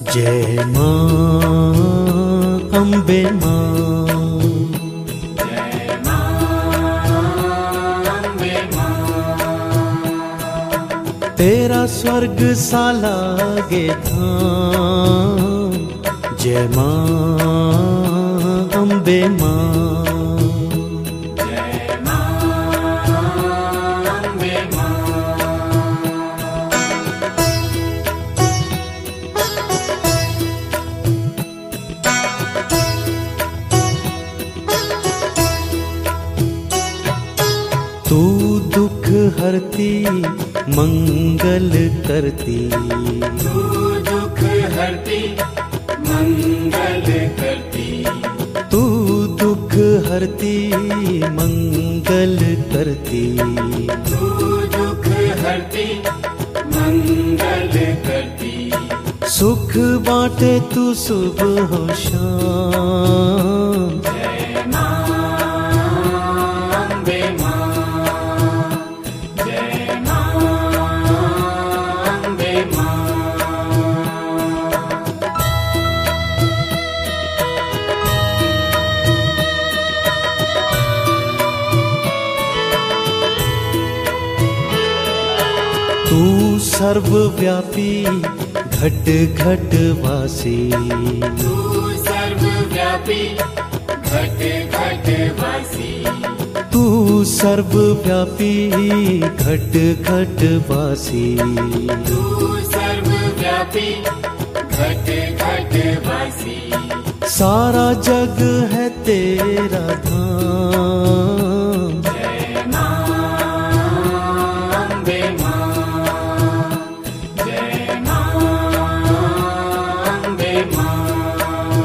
जय मां अम्बे मां, जय मां अम्बे मां। तेरा स्वर्ग सा लागे धाम, जय मां अम्बे मां। तू दुख हरती मंगल करती, तू दुख हरती मंगल करती, तू दुख हरती मंगल करती, तू दुख हरती मंगल करती। सुख बांटे तू सुबह शाम, जय मां अम्बे मां, जय मां अम्बे मां। तू सर्वव्यापी घट घट वासी, तू सर्वव्यापी घट घट वासी, तू सर्वव्यापी घट घट वासी। तू सर्वव्यापी घट घट वासी। सारा जग है तेरा धाम, जय मां अम्बे मां, जय मां अम्बे मां।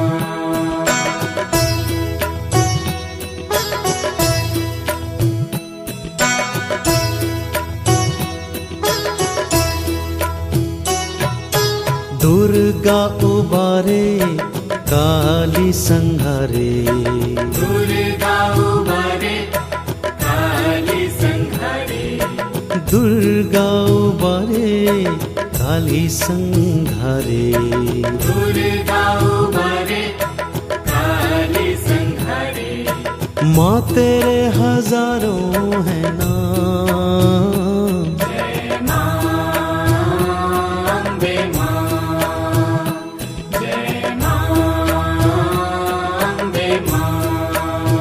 दुर्गा उबारे काली संहारे, दुर्गा उबारे काली संहारे, दुर्गा उबारे काली संहारे। दुर्गा उबारे काली संहारे। माँ तेरे हजारों हैं नाम, जय मां अम्बे मां, जय मां अम्बे मां।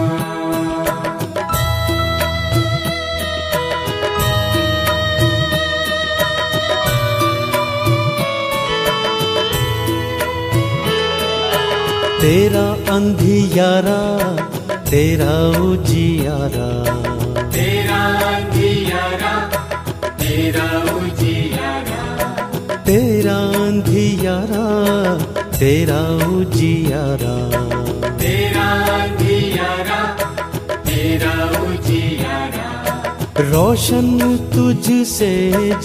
तेरा अंधियारा तेरा उजियारा, तेरा अंधियारा तेरा उजियारा, तेरा अंधियारा तेरा उजियारा। तेरा अंधियारा तेरा उजियारा। रोशन तुझसे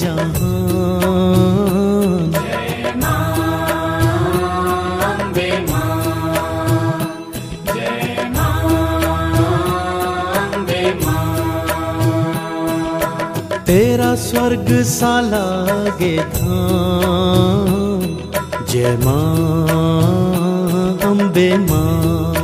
जहान, जय मां अम्बे मां, जय मां अम्बे मां। तेरा स्वर्ग सा लागे धाम, जय मां अम्बे मां।